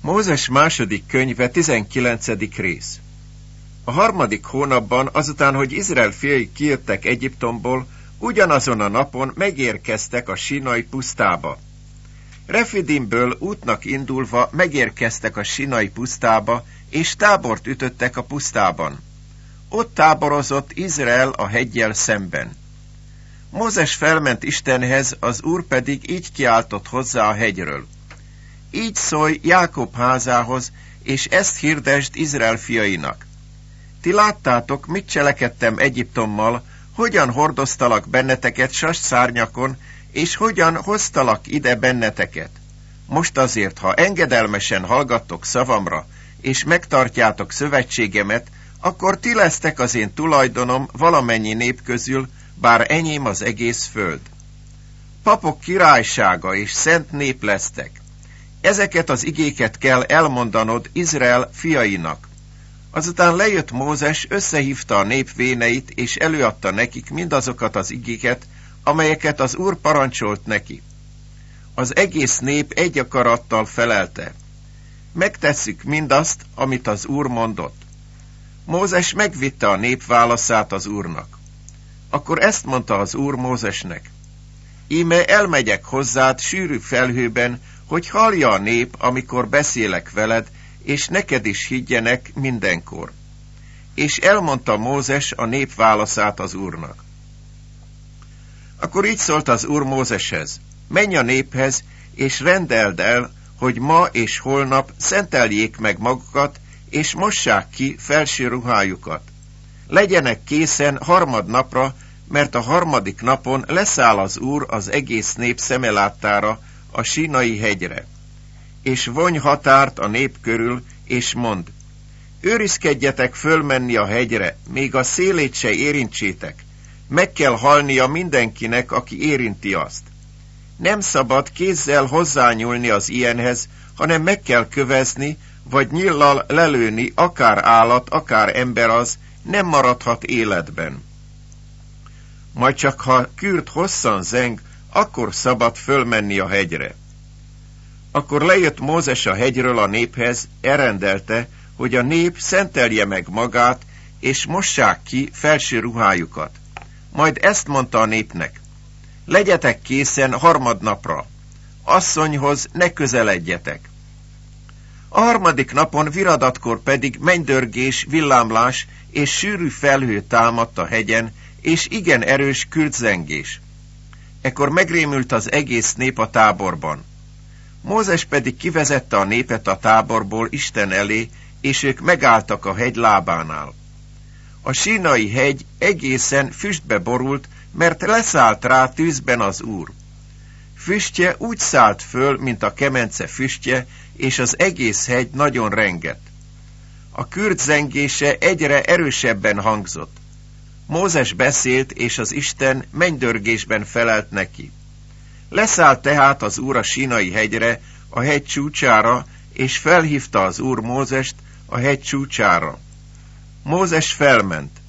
Mózes második könyve, 19. rész. A 3. hónapban, azután, hogy Izrael fiai kijöttek Egyiptomból, ugyanazon a napon megérkeztek a Sinai pusztába. Refidimből útnak indulva megérkeztek a Sinai pusztába, és tábort ütöttek a pusztában. Ott táborozott Izrael a heggyel szemben. Mózes felment Istenhez, az Úr pedig így kiáltott hozzá a hegyről. Így szólj Jákob házához, és ezt hirdesd Izrael fiainak. Ti láttátok, mit cselekedtem Egyiptommal, hogyan hordoztalak benneteket sasszárnyakon, és hogyan hoztalak ide benneteket. Most azért, ha engedelmesen hallgattok szavamra, és megtartjátok szövetségemet, akkor ti lesztek az én tulajdonom valamennyi nép közül, bár enyém az egész föld. Papok királysága és szent nép lesztek. Ezeket az igéket kell elmondanod Izrael fiainak. Azután lejött Mózes, összehívta a nép véneit, és előadta nekik mindazokat az igéket, amelyeket az Úr parancsolt neki. Az egész nép egy akarattal felelte. Megtesszük mindazt, amit az Úr mondott. Mózes megvitte a nép válaszát az Úrnak. Akkor ezt mondta az Úr Mózesnek. Íme elmegyek hozzád sűrű felhőben, hogy hallja a nép, amikor beszélek veled, és neked is higgyenek mindenkor. És elmondta Mózes a nép válaszát az Úrnak. Akkor így szólt az Úr Mózeshez, menj a néphez, és rendeld el, hogy ma és holnap szenteljék meg magukat, és mossák ki felső ruhájukat. Legyenek készen harmadnapra, mert a 3. napon leszáll az Úr az egész nép szemeláttára, a Sinai hegyre. És vonj határt a nép körül, és mondd, őrizkedjetek fölmenni a hegyre, még a szélét se érintsétek. Meg kell halnia mindenkinek, aki érinti azt. Nem szabad kézzel hozzányúlni az ilyenhez, hanem meg kell kövezni, vagy nyillal lelőni, akár állat, akár ember az, nem maradhat életben. Majd csak ha kürt hosszan zeng, akkor szabad fölmenni a hegyre. Akkor lejött Mózes a hegyről a néphez, elrendelte, hogy a nép szentelje meg magát, és mossák ki felső ruhájukat. Majd ezt mondta a népnek, legyetek készen harmadnapra, asszonyhoz ne közeledjetek. A 3. napon viradatkor pedig mennydörgés, villámlás és sűrű felhő támadt a hegyen, és igen erős kürtzengés. Ekkor megrémült az egész nép a táborban. Mózes pedig kivezette a népet a táborból Isten elé, és ők megálltak a hegy lábánál. A Sinai hegy egészen füstbe borult, mert leszállt rá tűzben az Úr. Füstje úgy szállt föl, mint a kemence füstje, és az egész hegy nagyon rengett. A kürt zengése egyre erősebben hangzott. Mózes beszélt, és az Isten mennydörgésben felelt neki. Leszállt tehát az Úr a Sinai hegyre, a hegy csúcsára, és felhívta az Úr Mózest a hegy csúcsára. Mózes felment.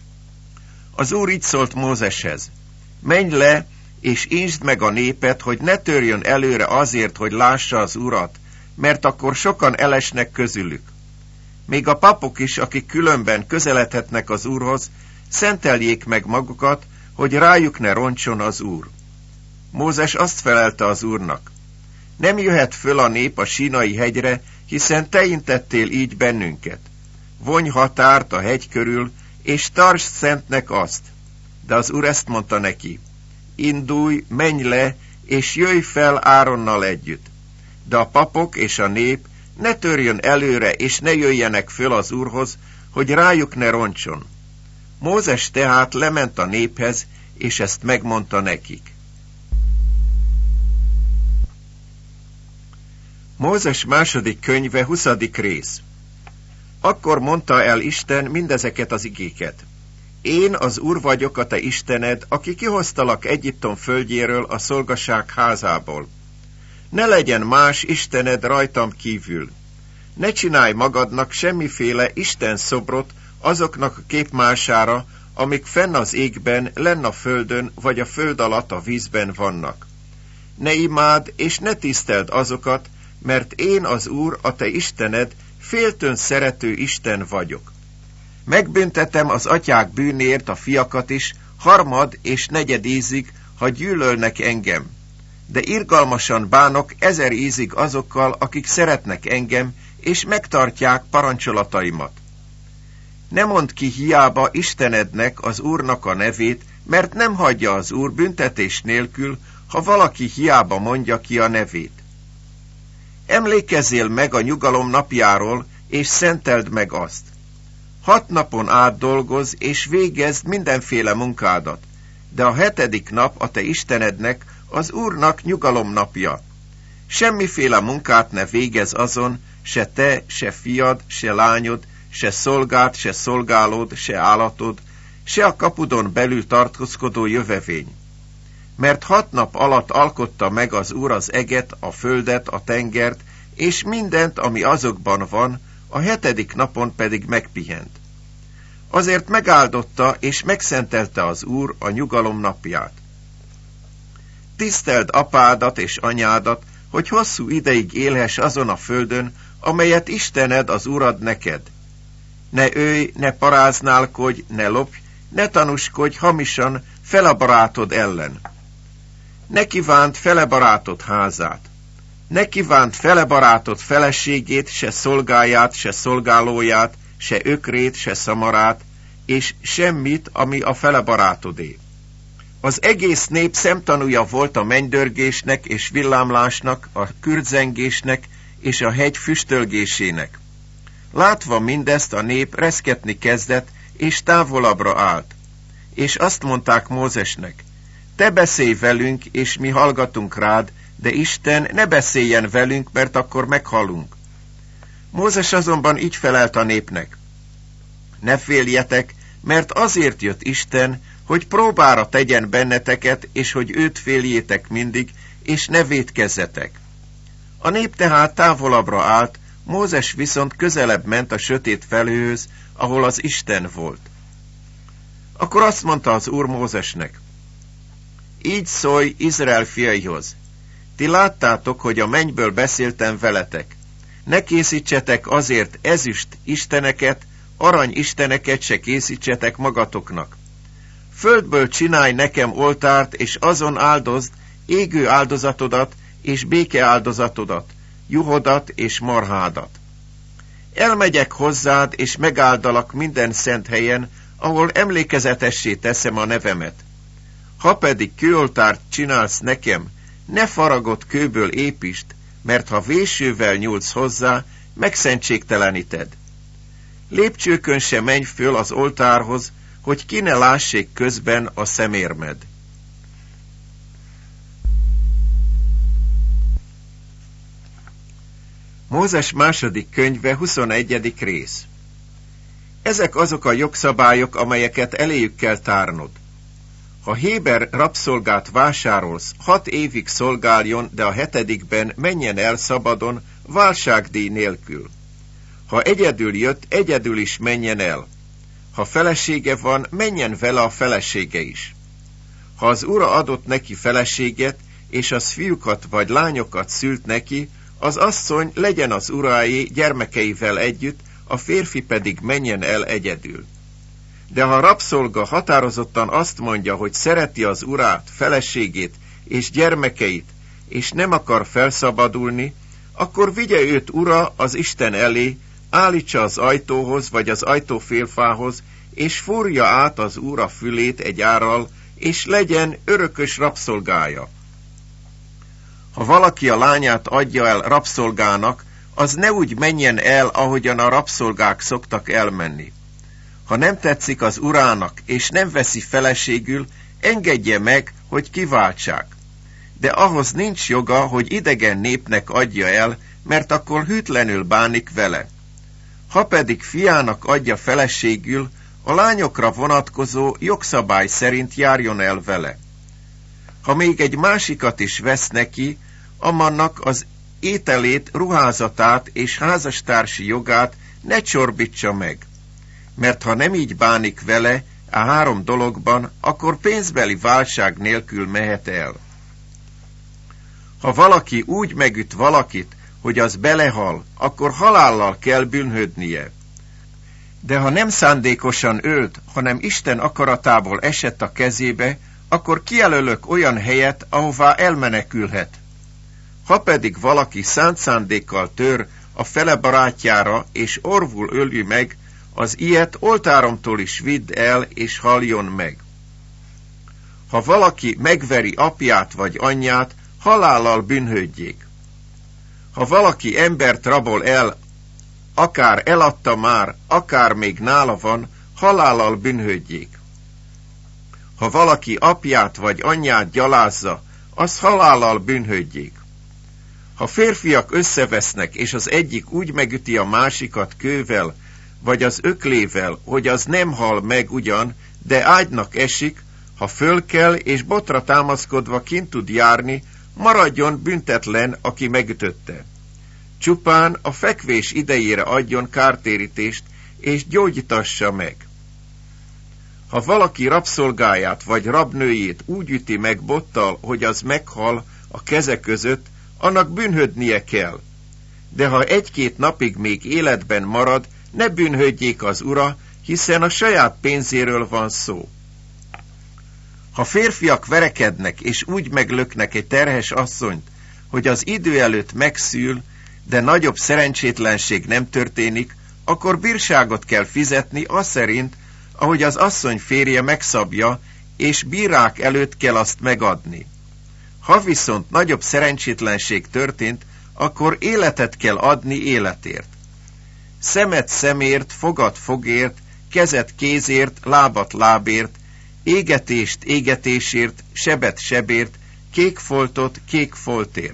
Az Úr így szólt Mózeshez, menj le, és insd meg a népet, hogy ne törjön előre azért, hogy lássa az Urat, mert akkor sokan elesnek közülük. Még a papok is, akik különben közeledhetnek az Úrhoz, szenteljék meg magukat, hogy rájuk ne roncson az Úr. Mózes azt felelte az Úrnak, nem jöhet föl a nép a Sinai hegyre, hiszen te intettél így bennünket. Vonj határt a hegy körül, és tartsd szentnek azt. De az Úr ezt mondta neki, indulj, menj le, és jöjj fel Áronnal együtt. De a papok és a nép ne törjön előre, és ne jöjjenek föl az Úrhoz, hogy rájuk ne roncson. Mózes tehát lement a néphez, és ezt megmondta nekik. Mózes második könyve, 20. rész. Akkor mondta el Isten mindezeket az igéket. Én az Úr vagyok a te Istened, aki kihoztalak Egyiptom földjéről a szolgaság házából. Ne legyen más Istened rajtam kívül. Ne csinálj magadnak semmiféle Isten szobrot azoknak a képmására, amik fenn az égben, lenn a földön, vagy a föld alatt a vízben vannak. Ne imádd és ne tiszteld azokat, mert én az Úr, a te Istened, féltőn szerető Isten vagyok. Megbüntetem az atyák bűnért a fiakat is, harmad és negyed ízig, ha gyűlölnek engem. De irgalmasan bánok 1000 ízig azokkal, akik szeretnek engem, és megtartják parancsolataimat. Ne mondd ki hiába Istenednek, az Úrnak a nevét, mert nem hagyja az Úr büntetés nélkül, ha valaki hiába mondja ki a nevét. Emlékezzél meg a nyugalom napjáról, és szenteld meg azt. 6 napon át dolgozz, és végezd mindenféle munkádat, de a 7. nap a te Istenednek, az Úrnak nyugalom napja. Semmiféle munkát ne végezz azon, se te, se fiad, se lányod, se szolgád, se szolgálód, se állatod, se a kapudon belül tartózkodó jövevény. Mert 6 nap alatt alkotta meg az Úr az eget, a földet, a tengert, és mindent, ami azokban van, a 7. napon pedig megpihent. Azért megáldotta és megszentelte az Úr a nyugalom napját. Tiszteld apádat és anyádat, hogy hosszú ideig élhess azon a földön, amelyet Istened az Úr ad neked. Ne ölj, ne paráználkodj, ne lopj, ne tanúskodj hamisan fele barátod ellen. Ne kívánt fele barátod házát. Ne kívánt fele barátod feleségét, se szolgáját, se szolgálóját, se ökrét, se szamarát, és semmit, ami a fele barátodé. Az egész nép szemtanúja volt a mennydörgésnek és villámlásnak, a kürdzengésnek és a hegy füstölgésének. Látva mindezt, a nép reszketni kezdett, és távolabbra állt. És azt mondták Mózesnek: te beszélj velünk, és mi hallgatunk rád, de Isten ne beszéljen velünk, mert akkor meghalunk. Mózes azonban így felelt a népnek: ne féljetek, mert azért jött Isten, hogy próbára tegyen benneteket, és hogy őt féljétek mindig, és ne vétkezzetek. A nép tehát távolabbra állt, Mózes viszont közelebb ment a sötét felhőhöz, ahol az Isten volt. Akkor azt mondta az Úr Mózesnek: így szólj Izrael fiaihoz: ti láttátok, hogy a mennyből beszéltem veletek. Ne készítsetek azért ezüst isteneket, arany isteneket se készítsetek magatoknak. Földből csinálj nekem oltárt, és azon áldozd égő áldozatodat és béke áldozatodat, juhodat és marhádat. Elmegyek hozzád, és megáldalak minden szent helyen, ahol emlékezetessé teszem a nevemet. Ha pedig kőoltárt csinálsz nekem, ne faragott kőből építsd, mert ha vésővel nyúlsz hozzá, megszentségteleníted. Lépcsőkön se menj föl az oltárhoz, hogy ki ne lássék közben a szemérmed. Mózes második könyve, 21. rész. Ezek azok a jogszabályok, amelyeket eléjük kell tárnod. Ha héber rabszolgát vásárolsz, 6 évig szolgáljon, de a 7. menjen el szabadon, váltságdíj nélkül. Ha egyedül jött, egyedül is menjen el. Ha felesége van, menjen vele a felesége is. Ha az ura adott neki feleséget, és az fiúkat vagy lányokat szült neki, az asszony legyen az uráé gyermekeivel együtt, a férfi pedig menjen el egyedül. De ha a rabszolga határozottan azt mondja, hogy szereti az urát, feleségét és gyermekeit, és nem akar felszabadulni, akkor vigye őt ura az Isten elé, állítsa az ajtóhoz vagy az ajtófélfához, és fúrja át az úra fülét egy árral, és legyen örökös rabszolgája. Ha valaki a lányát adja el rabszolgának, az ne úgy menjen el, ahogyan a rabszolgák szoktak elmenni. Ha nem tetszik az urának, és nem veszi feleségül, engedje meg, hogy kiváltsák. De ahhoz nincs joga, hogy idegen népnek adja el, mert akkor hűtlenül bánik vele. Ha pedig fiának adja feleségül, a lányokra vonatkozó jogszabály szerint járjon el vele. Ha még egy másikat is vesz neki, amannak az ételét, ruházatát és házastársi jogát ne csorbítsa meg. Mert ha nem így bánik vele a 3 dologban, akkor pénzbeli váltság nélkül mehet el. Ha valaki úgy megüt valakit, hogy az belehal, akkor halállal kell bűnhődnie. De ha nem szándékosan ölt, hanem Isten akaratából esett a kezébe, akkor kijelölök olyan helyet, ahová elmenekülhet. Ha pedig valaki szánt szándékkal tör a fele barátjára, és orvul öli meg, az ilyet oltáromtól is vidd el, és haljon meg. Ha valaki megveri apját vagy anyját, halállal bűnhődjék. Ha valaki embert rabol el, akár eladta már, akár még nála van, halállal bűnhődjék. Ha valaki apját vagy anyját gyalázza, az halállal bűnhődjék. Ha férfiak összevesznek, és az egyik úgy megüti a másikat kővel, vagy az öklével, hogy az nem hal meg ugyan, de ágynak esik, ha fölkel és botra támaszkodva kint tud járni, maradjon büntetlen, aki megütötte. Csupán a fekvés idejére adjon kártérítést, és gyógyítassa meg. Ha valaki rabszolgáját vagy rabnőjét úgy üti meg bottal, hogy az meghal a keze között, annak bűnhődnie kell. De ha 1-2 napig még életben marad, ne bűnhődjék az ura, hiszen a saját pénzéről van szó. Ha férfiak verekednek, és úgy meglöknek egy terhes asszonyt, hogy az idő előtt megszül, de nagyobb szerencsétlenség nem történik, akkor bírságot kell fizetni az szerint, ahogy az asszony férje megszabja, és bírák előtt kell azt megadni. Ha viszont nagyobb szerencsétlenség történt, akkor életet kell adni életért. Szemet szemért, fogat fogért, kezet kézért, lábat lábért, égetést égetésért, sebet sebért, kék foltot kék foltért.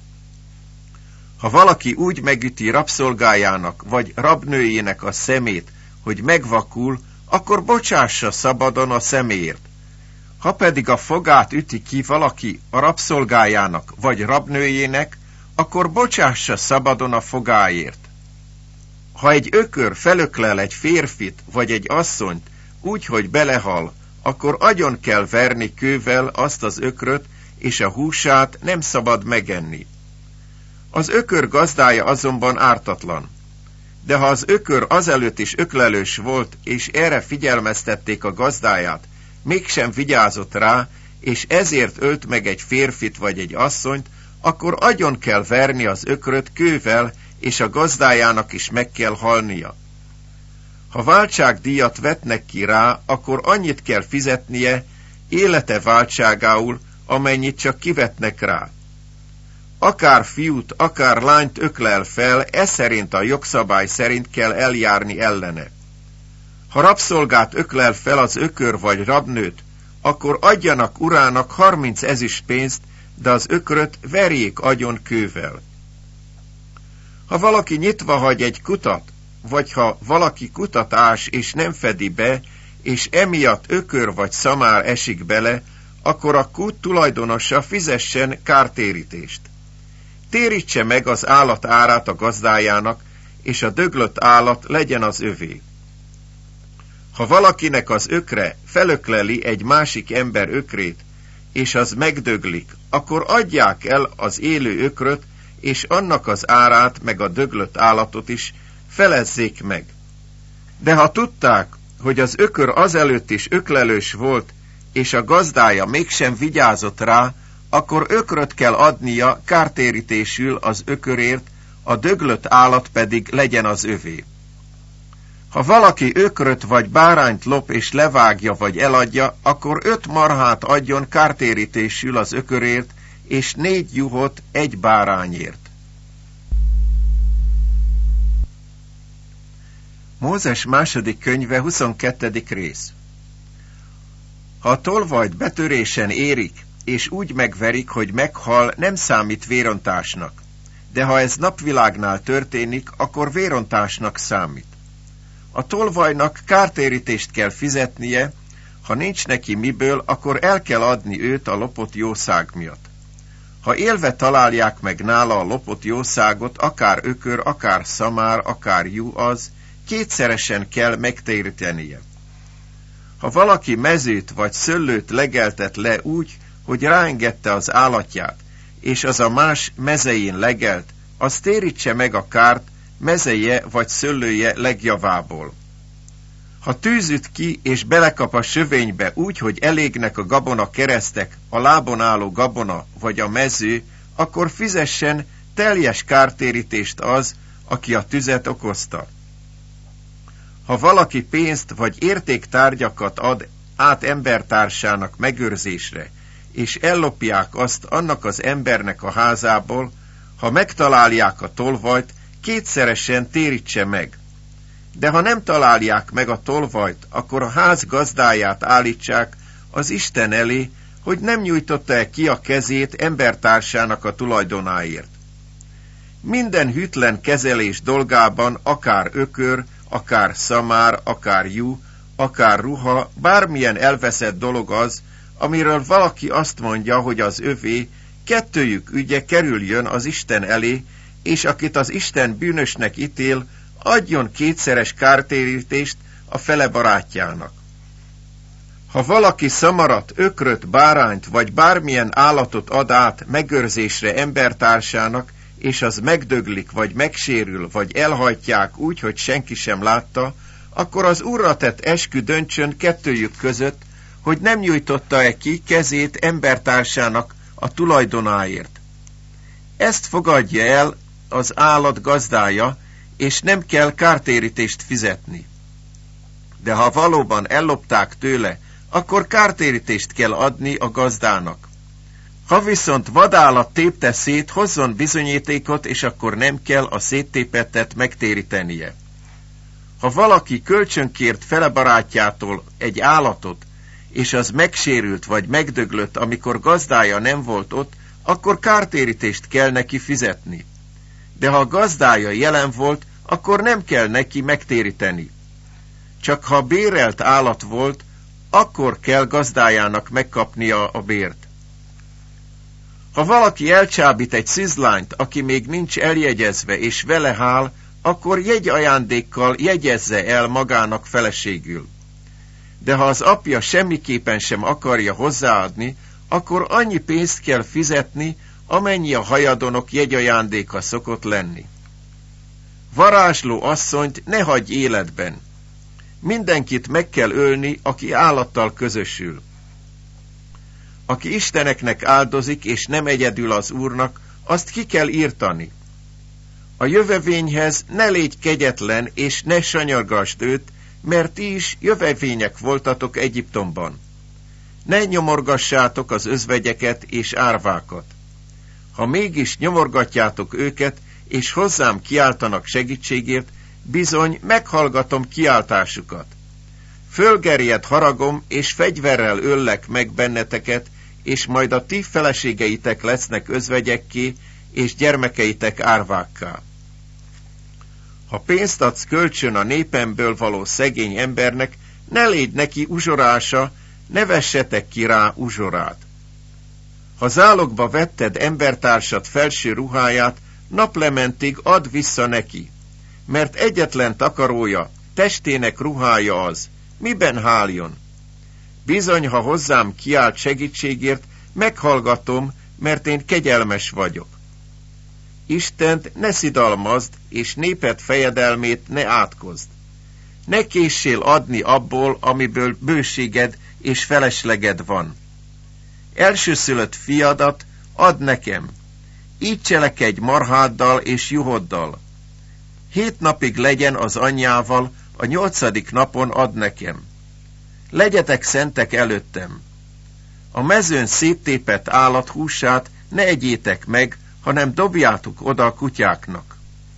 Ha valaki úgy megüti rabszolgájának vagy rabnőjének a szemét, hogy megvakul, akkor bocsássa szabadon a szeméért. Ha pedig a fogát üti ki valaki a rabszolgájának vagy rabnőjének, akkor bocsássa szabadon a fogáért. Ha egy ökör felöklel egy férfit vagy egy asszonyt úgy, hogy belehal, akkor agyon kell verni kővel azt az ökröt, és a húsát nem szabad megenni. Az ökör gazdája azonban ártatlan. De ha az ökör azelőtt is öklelős volt, és erre figyelmeztették a gazdáját, mégsem vigyázott rá, és ezért ölt meg egy férfit vagy egy asszonyt, akkor agyon kell verni az ökröt kővel, és a gazdájának is meg kell halnia. Ha váltságdíjat vetnek ki rá, akkor annyit kell fizetnie, élete váltságául, amennyit csak kivetnek rá. Akár fiút, akár lányt öklel fel, ez szerint a jogszabály szerint kell eljárni ellene. Ha rabszolgát öklel fel az ökör vagy rabnőt, akkor adjanak urának 30 ezüstpénzt, de az ökröt verjék agyon kővel. Ha valaki nyitva hagy egy kutat, vagy ha valaki kutat ás és nem fedi be, és emiatt ökör vagy szamár esik bele, akkor a kút tulajdonosa fizessen kártérítést. Térítse meg az állat árát a gazdájának, és a döglött állat legyen az övé. Ha valakinek az ökre felökleli egy másik ember ökrét, és az megdöglik, akkor adják el az élő ökröt, és annak az árát meg a döglött állatot is felezzék meg. De ha tudták, hogy az ökör azelőtt is öklelős volt, és a gazdája mégsem vigyázott rá, akkor ökröt kell adnia kártérítésül az ökörért, a döglött állat pedig legyen az övé. Ha valaki ökröt vagy bárányt lop és levágja vagy eladja, akkor 5 marhát adjon kártérítésül az ökörért, és 4 juhot egy bárányért. Mózes második könyve, 22. rész. Ha a tolvajt betörésen érik, és úgy megverik, hogy meghal, nem számít vérontásnak. De ha ez napvilágnál történik, akkor vérontásnak számít. A tolvajnak kártérítést kell fizetnie, ha nincs neki miből, akkor el kell adni őt a lopott jószág miatt. Ha élve találják meg nála a lopott jószágot, akár ökör, akár szamár, akár juh az, 2-szeresen kell megtérítenie. Ha valaki mezőt vagy szöllőt legeltet le úgy, hogy ráengedte az állatját, és az a más mezején legelt, az térítse meg a kárt mezeje vagy szőlője legjavából. Ha tűz üt ki és belekap a sövénybe úgy, hogy elégnek a gabona keresztek, a lábon álló gabona vagy a mező, akkor fizessen teljes kártérítést az, aki a tüzet okozta. Ha valaki pénzt vagy értéktárgyakat ad át embertársának megőrzésre, és ellopják azt annak az embernek a házából, ha megtalálják a tolvajt, kétszeresen térítse meg. De ha nem találják meg a tolvajt, akkor a ház gazdáját állítsák az Isten elé, hogy nem nyújtotta-e ki a kezét embertársának a tulajdonáért. Minden hűtlen kezelés dolgában, akár ökör, akár szamár, akár jú, akár ruha, bármilyen elveszett dolog az, amiről valaki azt mondja, hogy az övé, kettőjük ügye kerüljön az Isten elé, és akit az Isten bűnösnek ítél, adjon kétszeres kártérítést a fele barátjának. Ha valaki szamarat, ökröt, bárányt vagy bármilyen állatot ad át megőrzésre embertársának, és az megdöglik, vagy megsérül, vagy elhajtják úgy, hogy senki sem látta, akkor az Úrra tett eskü döntsön kettőjük között, hogy nem nyújtotta-e ki kezét embertársának a tulajdonáért. Ezt fogadja el az állat gazdája, és nem kell kártérítést fizetni. De ha valóban ellopták tőle, akkor kártérítést kell adni a gazdának. Ha viszont vadállat tépte szét, hozzon bizonyítékot, és akkor nem kell a széttépettet megtérítenie. Ha valaki kölcsönkért fele barátjától egy állatot, és az megsérült vagy megdöglött, amikor gazdája nem volt ott, akkor kártérítést kell neki fizetni. De ha a gazdája jelen volt, akkor nem kell neki megtéríteni. Csak ha bérelt állat volt, akkor kell gazdájának megkapnia a bért. Ha valaki elcsábít egy szizlányt, aki még nincs eljegyezve és vele hál, akkor jegyajándékkal jegyezze el magának feleségül. De ha az apja semmiképpen sem akarja hozzáadni, akkor annyi pénzt kell fizetni, amennyi a hajadonok jegyajándéka szokott lenni. Varázsló asszonyt ne hagyj életben. Mindenkit meg kell ölni, aki állattal közösül. Aki isteneknek áldozik, és nem egyedül az Úrnak, azt ki kell írtani. A jövevényhez ne légy kegyetlen, és ne sanyargasd őt, mert ti is jövevények voltatok Egyiptomban. Ne nyomorgassátok az özvegyeket és árvákat. Ha mégis nyomorgatjátok őket, és hozzám kiáltanak segítségért, bizony meghallgatom kiáltásukat. Fölgerjed haragom, és fegyverrel öllek meg benneteket, és majd a ti feleségeitek lesznek özvegyekké, és gyermekeitek árvákká. Ha pénzt adsz kölcsön a népemből való szegény embernek, ne légy neki uzsorása, ne vessetek ki rá uzsorát. Ha zálogba vetted embertársad felső ruháját, naplementig add vissza neki, mert egyetlen takarója, testének ruhája az, miben háljon? Bizony, ha hozzám kiált segítségért, meghallgatom, mert én kegyelmes vagyok. Istent ne szidalmazd, és néped fejedelmét ne átkozd. Ne késsél adni abból, amiből bőséged és felesleged van. Elsőszülött fiadat add nekem, így cselekedj marháddal és juhoddal. 7 napig legyen az anyjával, a 8. napon add nekem. Legyetek szentek előttem. A mezőn széttépett állat húsát ne egyétek meg, hanem dobjátok oda a kutyáknak.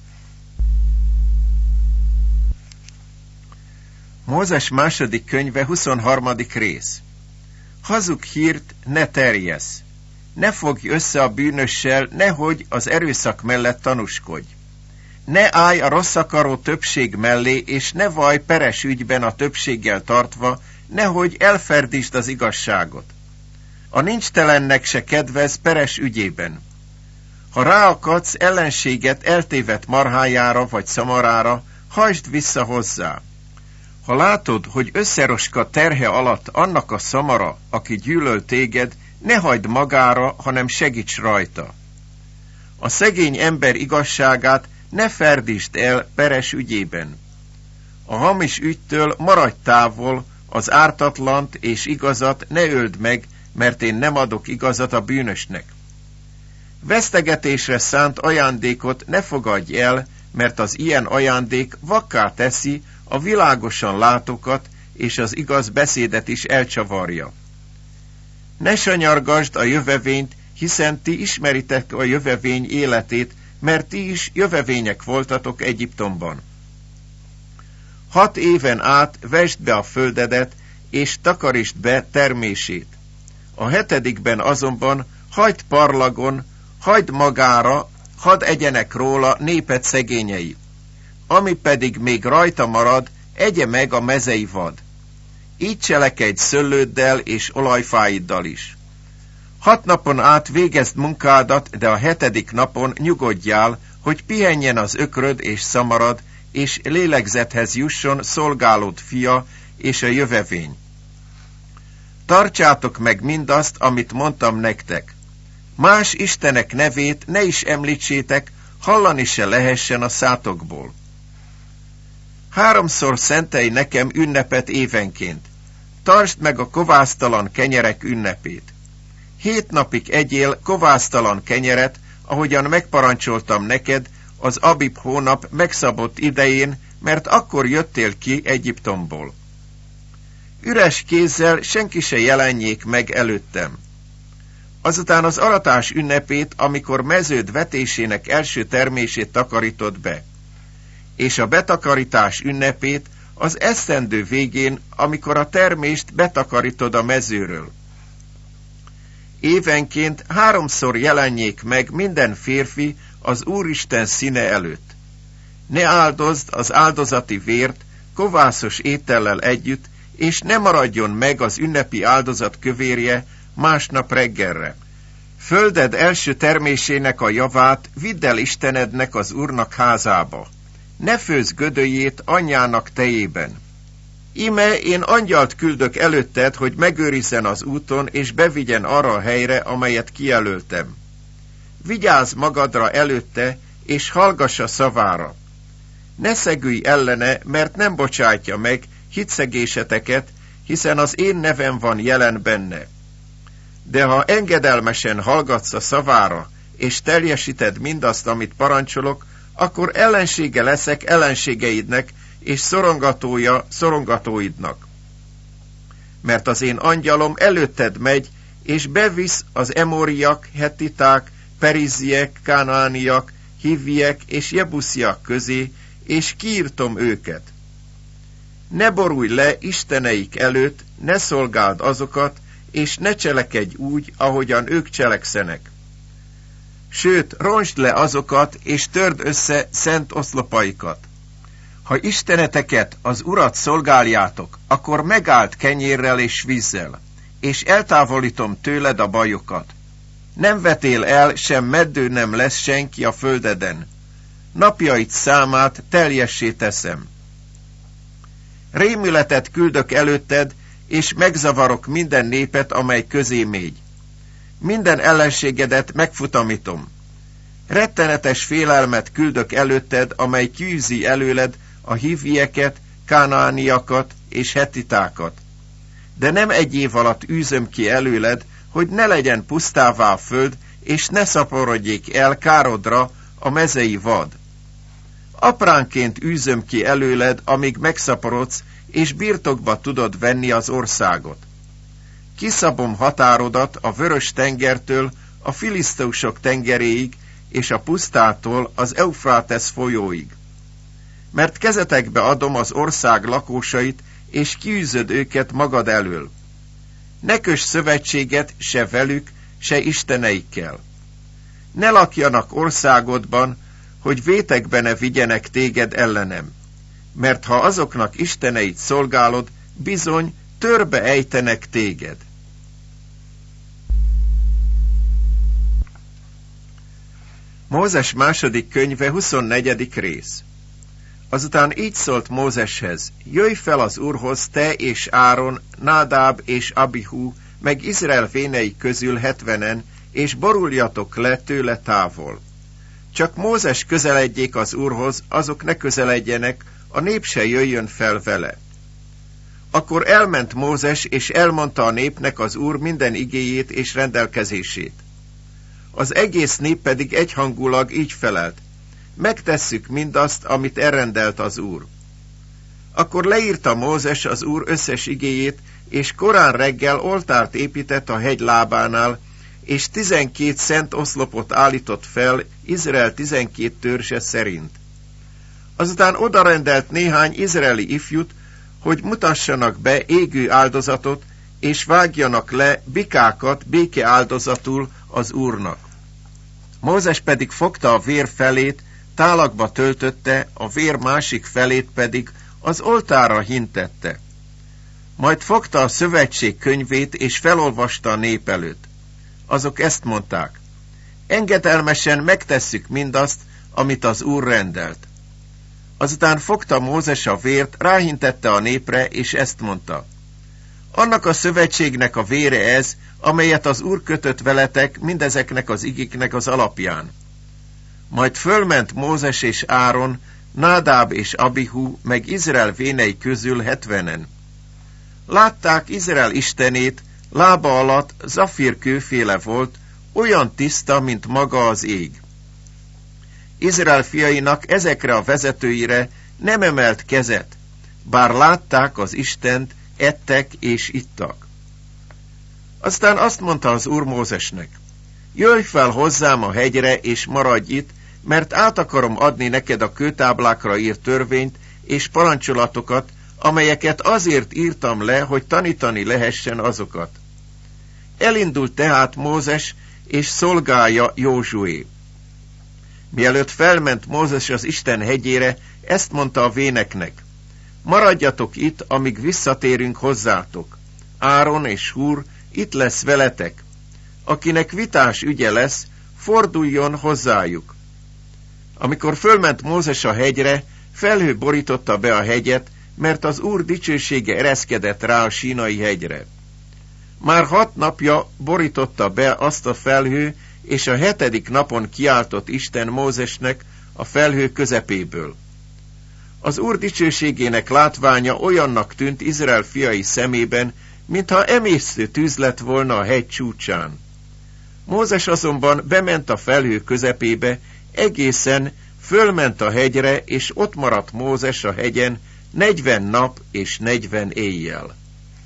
Mózes második könyve 23. rész. Hazug hírt ne terjesz. Ne fogj össze a bűnössel, nehogy az erőszak mellett tanúskodj. Ne állj a rossz akaró többség mellé, és ne vaj peres ügyben a többséggel tartva, nehogy elferdítsd az igazságot. A nincstelennek se kedvez peres ügyében. Ha ráakadsz ellenséget eltévedt marhájára vagy szamarára, hajtsd vissza hozzá. Ha látod, hogy összeroska terhe alatt annak a szamara, aki gyűlöl téged, ne hagyd magára, hanem segíts rajta. A szegény ember igazságát ne ferdítsd el peres ügyében. A hamis ügytől maradj távol, az ártatlant és igazat ne öld meg, mert én nem adok igazat a bűnösnek. Vesztegetésre szánt ajándékot ne fogadj el, mert az ilyen ajándék vakká teszi a világosan látókat, és az igaz beszédet is elcsavarja. Ne sanyargasd a jövevényt, hiszen ti ismeritek a jövevény életét, mert ti is jövevények voltatok Egyiptomban. 6 éven át vesd be a földedet, és takarítsd be termését. A 7. azonban hagyd parlagon, hagyd magára, hadd egyenek róla néped szegényei. Ami pedig még rajta marad, egye meg a mezei vad. Így cselekedj szőlőddel és olajfáiddal is. 6 napon át végezd munkádat, de a 7. napon nyugodjál, hogy pihenjen az ökröd és szamarad, és lélegzethez jusson szolgálód fia és a jövevény. Tartsátok meg mindazt, amit mondtam nektek. Más istenek nevét ne is említsétek, hallani se lehessen a szátokból. 3-szor szentelj nekem ünnepet évenként. Tartsd meg a kovásztalan kenyerek ünnepét. 7 napig egyél kovásztalan kenyeret, ahogyan megparancsoltam neked az Abib hónap megszabott idején, mert akkor jöttél ki Egyiptomból. Üres kézzel senki se jelenjék meg előttem. Azután az aratás ünnepét, amikor meződ vetésének első termését takarítod be, és a betakarítás ünnepét az esztendő végén, amikor a termést betakarítod a mezőről. Évenként 3-szor jelenjék meg minden férfi az Úristen színe előtt. Ne áldozd az áldozati vért kovászos étellel együtt, és ne maradjon meg az ünnepi áldozat kövérje másnap reggelre. Földed első termésének a javát vidd el Istenednek, az Úrnak házába. Ne főzz gödölyét anyjának tejében. Íme én angyalt küldök előtted, hogy megőrizzen az úton, és bevigyen arra a helyre, amelyet kijelöltem. Vigyázz magadra előtte, és hallgass a szavára. Ne szegülj ellene, mert nem bocsátja meg hitszegéseteket, hiszen az én nevem van jelen benne. De ha engedelmesen hallgatsz a szavára, és teljesíted mindazt, amit parancsolok, akkor ellensége leszek ellenségeidnek, és szorongatója szorongatóidnak. Mert az én angyalom előtted megy, és bevisz az emóriak, hettiták, periziek, kánániak, hiviek és jebusziak közé, és kiírtom őket. Ne borulj le isteneik előtt, ne szolgáld azokat, és ne cselekedj úgy, ahogyan ők cselekszenek. Sőt, rontsd le azokat, és törd össze szent oszlopaikat. Ha isteneteket, az Urat szolgáljátok, akkor megáld kenyérrel és vízzel, és eltávolítom tőled a bajokat. Nem vetél el, sem meddő nem lesz senki a földeden. Napjaid számát teljessé teszem. Rémületet küldök előtted, és megzavarok minden népet, amely közé mégy. Minden ellenségedet megfutamítom. Rettenetes félelmet küldök előtted, amely kiűzi előled a hivieket, kánaániakat és hettitákat. De nem egy év alatt űzöm ki előled, hogy ne legyen pusztává a föld, és ne szaporodjék el károdra a mezei vad. Apránként űzöm ki előled, amíg megszaporodsz, és birtokba tudod venni az országot. Kiszabom határodat a Vörös tengertől a filiszteusok tengeréig, és a pusztától az Eufrátesz folyóig. Mert kezetekbe adom az ország lakósait, és kiűzöd őket magad elől. Ne köss szövetséget se velük, se isteneikkel. Ne lakjanak országodban, hogy vétekbe ne vigyenek téged ellenem. Mert ha azoknak isteneit szolgálod, bizony törbe ejtenek téged. Mózes második könyve 24. rész. Azután így szólt Mózeshez: jöjj fel az Úrhoz, te és Áron, Nádáb és Abihu, meg Izrael vénei közül 70-en, és boruljatok le tőle távol. csak Mózes közeledjék az Úrhoz, azok ne közeledjenek, a nép se jöjjön fel vele. Akkor elment Mózes, és elmondta a népnek az Úr minden igéjét és rendelkezését. Az egész nép pedig egyhangulag így felelt: megtesszük mindazt, amit elrendelt az Úr. Akkor leírta Mózes az Úr összes igéjét, és korán reggel oltárt épített a hegy lábánál, és 12 szent oszlopot állított fel Izrael 12 törzse szerint. Azután odarendelt néhány izraeli ifjút, hogy mutassanak be égő áldozatot, és vágjanak le bikákat béke áldozatul az Úrnak. Mózes pedig fogta a vér felét, tálakba töltötte, a vér másik felét pedig az oltárra hintette. Majd fogta a szövetség könyvét, és felolvasta a nép előtt. Azok ezt mondták: engedelmesen megtesszük mindazt, amit az Úr rendelt. Azután fogta Mózes a vért, ráhintette a népre, és ezt mondta: annak a szövetségnek a vére ez, amelyet az Úr kötött veletek mindezeknek az igéknek az alapján. Majd fölment Mózes és Áron, Nádáb és Abihu, meg Izrael vénei közül 70-en. Látták Izrael istenét, lába alatt zafír kőféle volt, olyan tiszta, mint maga az ég. Izrael fiainak ezekre a vezetőire nem emelt kezet, bár látták az Istent, ettek és ittak. Aztán azt mondta az Úr Mózesnek: jöjj fel hozzám a hegyre, és maradj itt, mert át akarom adni neked a kőtáblákra írt törvényt és parancsolatokat, amelyeket azért írtam le, hogy tanítani lehessen azokat. Elindult tehát Mózes és szolgája Józsué. Mielőtt felment Mózes az Isten hegyére, ezt mondta a véneknek: maradjatok itt, amíg visszatérünk hozzátok. Áron és Húr itt lesz veletek. Akinek vitás ügye lesz, forduljon hozzájuk. Amikor fölment Mózes a hegyre, felhő borította be a hegyet, mert az Úr dicsősége ereszkedett rá a Sínai hegyre. Már 6 napja borította be azt a felhő, és a 7. napon kiáltott Isten Mózesnek a felhő közepéből. Az Úr dicsőségének látványa olyannak tűnt Izrael fiai szemében, mintha emésztő tűz lett volna a hegy csúcsán. Mózes azonban bement a felhő közepébe, egészen fölment a hegyre, és ott maradt Mózes a hegyen 40 nap és 40 éjjel.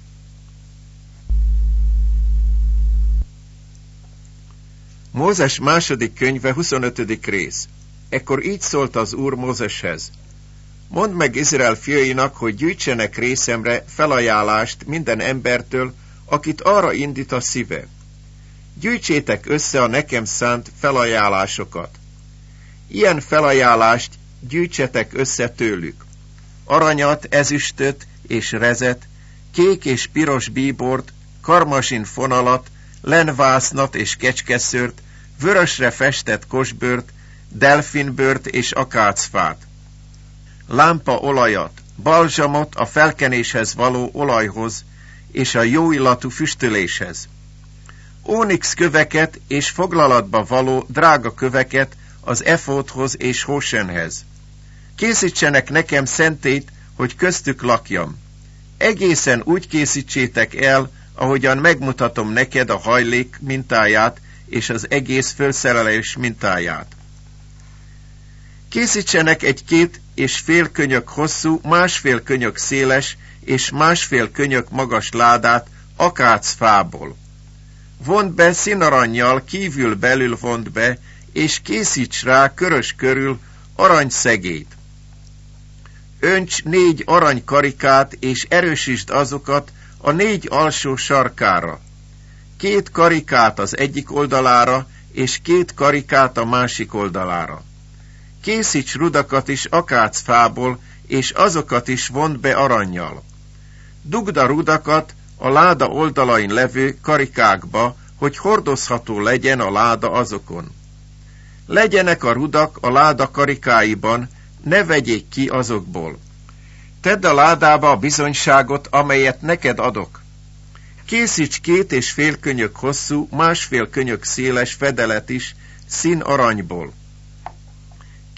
Mózes második könyve 25. rész. Ekkor így szólt az Úr Mózeshez: mondd meg Izrael fiainak, hogy gyűjtsenek részemre felajánlást minden embertől, akit arra indít a szíve. Gyűjtsétek össze a nekem szánt felajánlásokat. Ilyen felajánlást gyűjtsetek össze tőlük: aranyat, ezüstöt és rezet, kék és piros bíbort, karmasin fonalat, lenvásznat és kecskeszőrt, vörösre festett kosbőrt, delfinbőrt és akácfát, lámpaolajat, balzsamot a felkenéshez való olajhoz és a jó illatú füstöléshez, ónix köveket és foglalatba való drága köveket az efódhoz és hósenhez. Készítsenek nekem szentét, hogy köztük lakjam. Egészen úgy készítsétek el, ahogyan megmutatom neked a hajlék mintáját és az egész fölszerelés mintáját. Készítsenek egy 2,5 könyök hosszú, 1,5 könyök széles és 1,5 könyök magas ládát akácfából. Vond be színarannyal, kívül-belül vond be, és készíts rá körös körül aranyszegét. Önts 4 aranykarikát, és erősítsd azokat a 4 alsó sarkára. 2 karikát az egyik oldalára, és 2 karikát a másik oldalára. Készíts rudakat is akácfából, és azokat is vond be arannyal. Dugd a rudakat a láda oldalain levő karikákba, hogy hordozható legyen a láda azokon. Legyenek a rudak a láda karikáiban, ne vegyék ki azokból. Tedd a ládába a bizonyságot, amelyet neked adok. Készíts 2,5 könyök hosszú, 1,5 könyök széles fedelet is, szín aranyból.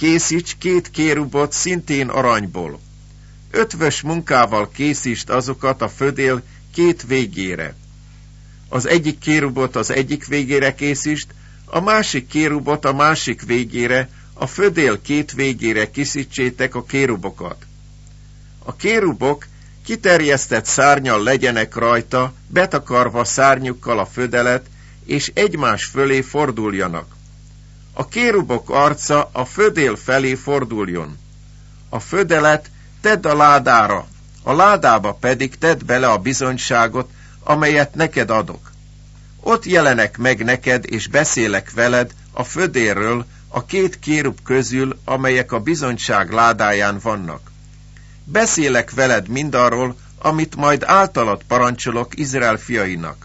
Készíts 2 kérubot szintén aranyból. Ötvös munkával készítsd azokat a födél 2 végére. Az egyik kérubot az egyik végére készítsd, a másik kérubot a másik végére, a födél 2 végére készítsétek a kérubokat. A kérubok kiterjesztett szárnnyal legyenek rajta, betakarva szárnyukkal a födelet, és egymás fölé forduljanak. A kérubok arca a födél felé forduljon. A födelet tedd a ládára, a ládába pedig tedd bele a bizonyságot, amelyet neked adok. Ott jelenek meg neked, és beszélek veled a födérről a 2 kérub közül, amelyek a bizonyság ládáján vannak. Beszélek veled mindarról, amit majd általad parancsolok Izrael fiainak.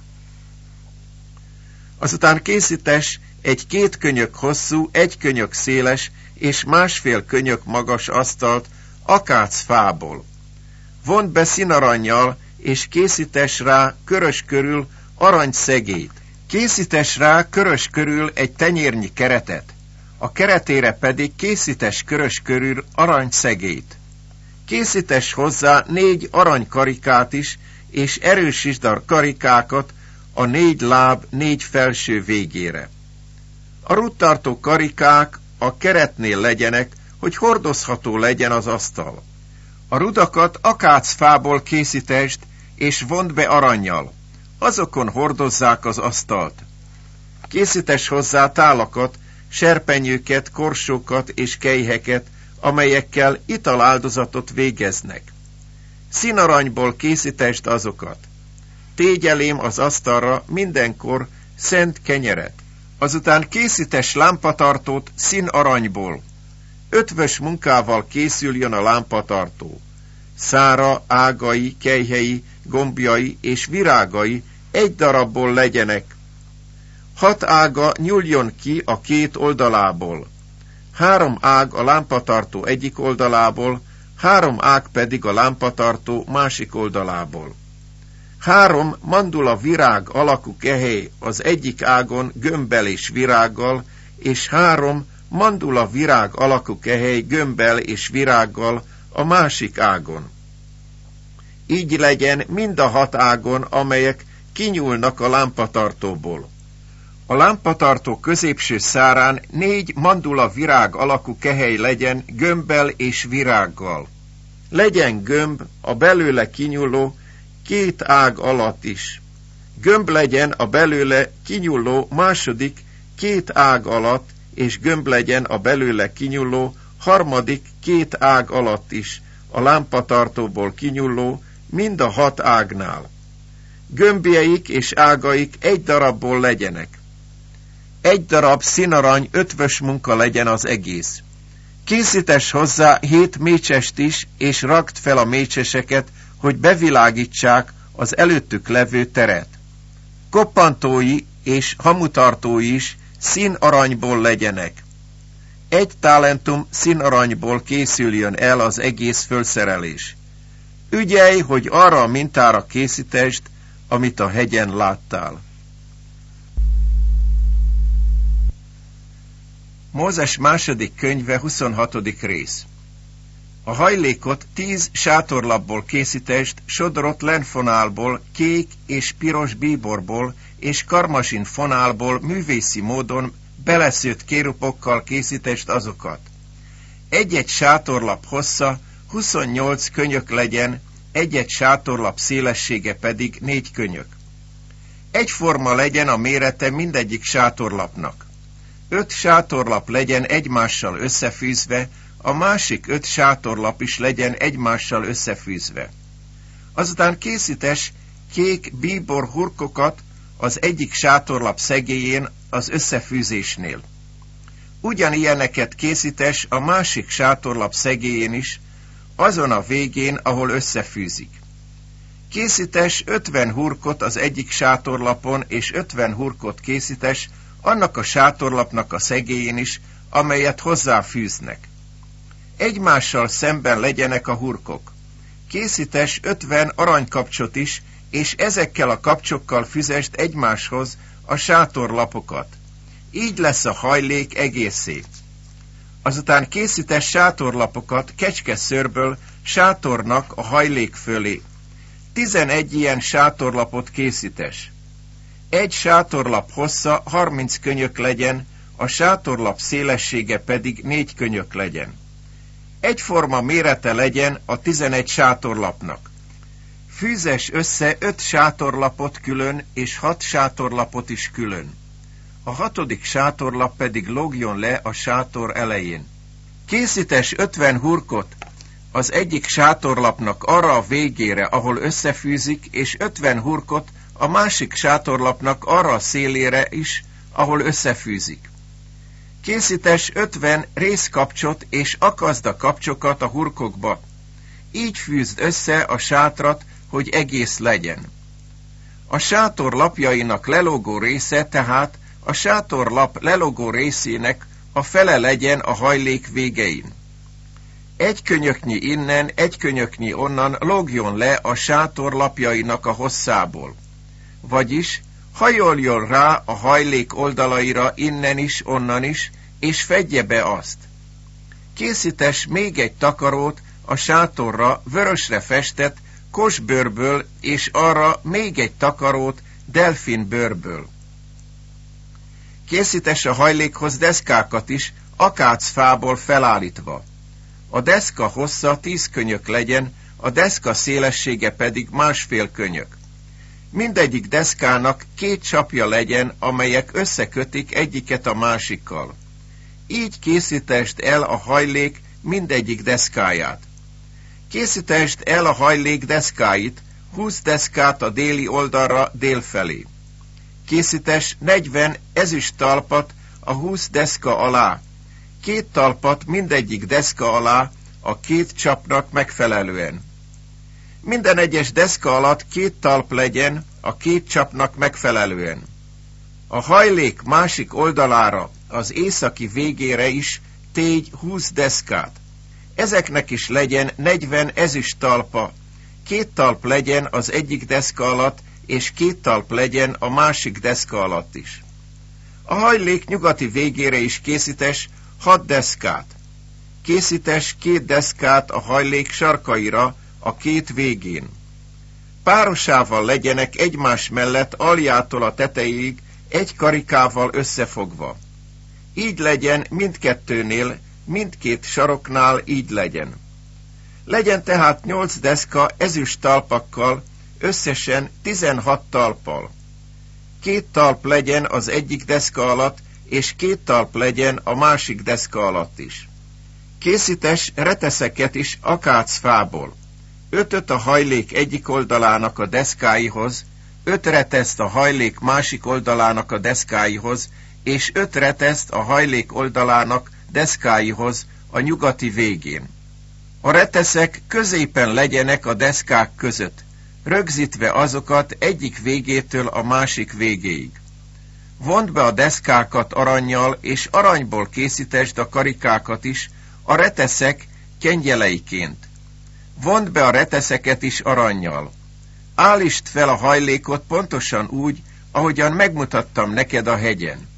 Azután készítes egy 2 könyök hosszú, 1 könyök széles és 1,5 könyök magas asztalt akácfából. Vond be színarannyal, és készítes rá körös körül aranyszegélyt. Készítes rá körös körül egy tenyérnyi keretet, a keretére pedig készítes körös körül aranyszegélyt. Készítes hozzá 4 aranykarikát is, és erősítsd a karikákat a 4 láb 4 felső végére. A rúdtartó karikák a keretnél legyenek, hogy hordozható legyen az asztal. A rudakat akácfából készítesd, és vond be arannyal. Azokon hordozzák az asztalt. Készítes hozzá tálakat, serpenyőket, korsókat és kelyheket, amelyekkel italáldozatot végeznek. Színaranyból készítesd azokat. Tégy elém az asztalra mindenkor szent kenyeret. Azután készítes lámpatartót színaranyból. Ötvös munkával készüljön a lámpatartó. Szára, ágai, kelyhei, gombjai és virágai 1 darabból legyenek. 6 ága nyúljon ki a 2 oldalából. 3 ág a lámpatartó egyik oldalából, 3 ág pedig a lámpatartó másik oldalából. 3 mandula virág alakú kehely az egyik ágon gömbbel és virággal, és 3 mandula virág alakú kehely gömbbel és virággal a másik ágon. Így legyen mind a 6 ágon, amelyek kinyúlnak a lámpatartóból. A lámpatartó középső szárán 4 mandula virág alakú kehely legyen gömbbel és virággal. Legyen gömb a belőle kinyúló 2 ág alatt is. Gömb legyen a belőle kinyúló második 2 ág alatt, és gömb legyen a belőle kinyúló harmadik 2 ág alatt is, a lámpatartóból kinyúló mind a 6 ágnál. Gömbjeik és ágaik 1 darabból legyenek. 1 darab színarany ötvös munka legyen az egész. Készítes hozzá 7 mécsest is, és rakd fel a mécseseket, hogy bevilágítsák az előttük levő teret. Koppantói és hamutartói is színaranyból legyenek. 1 talentum színaranyból készüljön el az egész fölszerelés. Ügyelj, hogy arra a mintára készítesd, amit a hegyen láttál. Mózes második könyve 26. rész. A hajlékot 10 sátorlapból készítesd, sodrott lenfonálból, kék és piros bíborból és karmasin fonálból művészi módon beleszőtt kérupokkal készítesd azokat. Egy-egy sátorlap hossza 28 könyök legyen, egy-egy sátorlap szélessége pedig 4 könyök. Egyforma legyen a mérete mindegyik sátorlapnak. 5 sátorlap legyen egymással összefűzve, a másik 5 sátorlap is legyen egymással összefűzve. Azután készítes kék bíbor hurkokat az egyik sátorlap szegélyén az összefűzésnél. Ugyanilyeneket készítes a másik sátorlap szegélyén is, azon a végén, ahol összefűzik. Készítes 50 hurkot az egyik sátorlapon, és 50 hurkot készítes annak a sátorlapnak a szegélyén is, amelyet hozzáfűznek. Egymással szemben legyenek a hurkok. Készítes 50 aranykapcsot is, és ezekkel a kapcsokkal füzesd egymáshoz a sátorlapokat. Így lesz a hajlék egészé. Azután készítes sátorlapokat kecskeszőrből sátornak a hajlék fölé. 11 ilyen sátorlapot készítes. Egy sátorlap hossza 30 könyök legyen, a sátorlap szélessége pedig 4 könyök legyen. Egyforma mérete legyen a 11 sátorlapnak. Fűzess össze 5 sátorlapot külön, és 6 sátorlapot is külön. A 6. sátorlap pedig lógjon le a sátor elején. Készítes 50 hurkot az egyik sátorlapnak arra a végére, ahol összefűzik, és 50 hurkot a másik sátorlapnak arra a szélére is, ahol összefűzik. Készítes 50 részkapcsot, és akaszd a kapcsokat a hurkokba. Így fűzd össze a sátrat, hogy egész legyen. A sátor lapjainak lelógó része tehát a sátorlap lelógó részének a fele legyen a hajlék végein. 1 könyöknyi innen, 1 könyöknyi onnan lógjon le a sátor lapjainak a hosszából. Vagyis hajoljon rá a hajlék oldalaira innen is, onnan is, és fedje be azt. Készítes még egy takarót a sátorra vörösre festett kosbőrből, és arra még egy takarót delfinbőrből. Készítes a hajlékhoz deszkákat is, akácfából felállítva. A deszka hossza 10 könyök legyen, a deszka szélessége pedig 1,5 könyök. Mindegyik deszkának 2 csapja legyen, amelyek összekötik egyiket a másikkal. Így készítesd el a hajlék mindegyik deszkáját. Készítesd el a hajlék deszkáit, 20 deszkát a déli oldalra délfelé. Készítes 40 ezüst talpat a 20 deszka alá, 2 talpat mindegyik deszka alá a 2 csapnak megfelelően. Minden egyes deszka alatt 2 talp legyen a 2 csapnak megfelelően. A hajlék másik oldalára, az északi végére is tégy 20 deszkát. Ezeknek is legyen 40 ezüst talpa, 2 talp legyen az egyik deszka alatt, és 2 talp legyen a másik deszka alatt is. A hajlék nyugati végére is készítes 6 deszkát. Készítes 2 deszkát a hajlék sarkaira, a 2 végén. Párosával legyenek egymás mellett aljától a tetejéig, 1 karikával összefogva. Így legyen mindkettőnél, mindkét saroknál így legyen. Legyen tehát 8 deszka ezüst talpakkal, összesen 16 talppal. 2 talp legyen az egyik deszka alatt, és 2 talp legyen a másik deszka alatt is. Készítes reteszeket is akácfából. 5 a hajlék egyik oldalának a deszkáihoz, 5 reteszt a hajlék másik oldalának a deszkáihoz, és 5 reteszt a hajlék oldalának deszkáihoz a nyugati végén. A reteszek középen legyenek a deszkák között, rögzítve azokat egyik végétől a másik végéig. Vond be a deszkákat arannyal, és aranyból készítesd a karikákat is, a reteszek kengyeleiként. Vond be a reteszeket is arannyal. Állítsd fel a hajlékot pontosan úgy, ahogyan megmutattam neked a hegyen.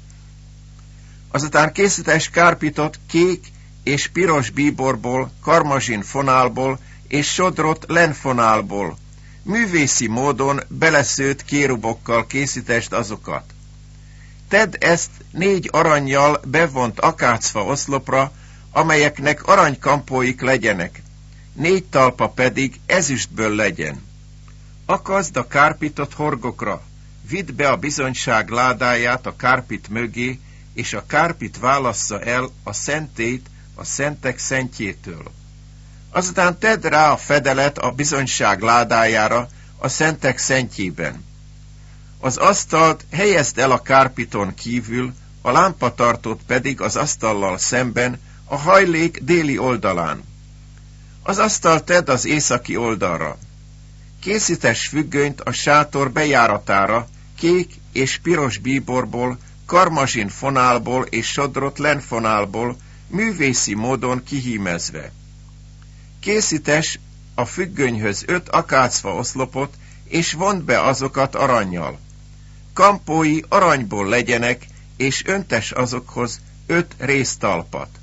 Azután készítes kárpitot kék és piros bíborból, karmazsin fonálból és sodrot lenfonálból. Művészi módon beleszőtt kérubokkal készítesd azokat. Tedd ezt 4 arannyal bevont akácfa oszlopra, amelyeknek aranykampóik legyenek, 4 talpa pedig ezüstből legyen. Akaszd a kárpitot horgokra, vidd be a bizonyság ládáját a kárpit mögé, és a kárpit válassza el a szentét a szentek szentjétől. Azután tedd rá a fedelet a bizonyság ládájára a szentek szentjében. Az asztalt helyezd el a kárpiton kívül, a lámpatartót pedig az asztallal szemben, a hajlék déli oldalán. Az asztalt tedd az északi oldalra. Készítes függönyt a sátor bejáratára, kék és piros bíborból, karmazsin fonálból és sodrot lenfonálból, művészi módon kihímezve. Készítes a függönyhöz 5 akácfa oszlopot, és vond be azokat arannyal. Kampói aranyból legyenek, és öntes azokhoz 5 résztalpat.